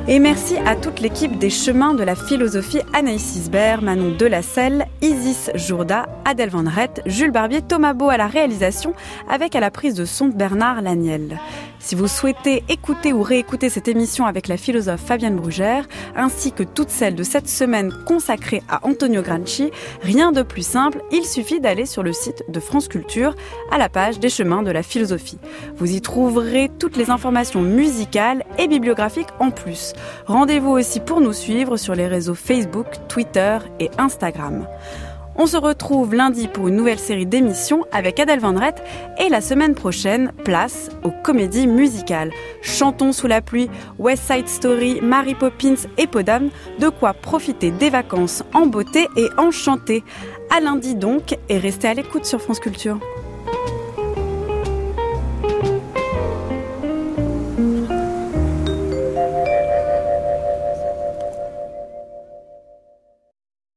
Et merci à toute l'équipe des Chemins de la Philosophie, Anaïs Isbert, Manon Delacelle, Isis Jourda, Adèle Van Rett, Jules Barbier, Thomas Beau à la réalisation, avec à la prise de son Bernard Laniel. Si vous souhaitez écouter ou réécouter cette émission avec la philosophe Fabienne Brugère, ainsi que toutes celles de cette semaine consacrée à Antonio Gramsci, rien de plus simple, il suffit d'aller sur le site de France Culture, à la page des Chemins de la Philosophie. Vous y trouverez toutes les informations musicales et bibliographiques en plus. Rendez-vous aussi pour nous suivre sur les réseaux Facebook, Twitter et Instagram. On se retrouve lundi pour une nouvelle série d'émissions avec Adèle Van Rett et la semaine prochaine, place aux comédies musicales. Chantons sous la pluie, West Side Story, Mary Poppins et Podam, de quoi profiter des vacances en beauté et enchanté. À lundi donc et restez à l'écoute sur France Culture.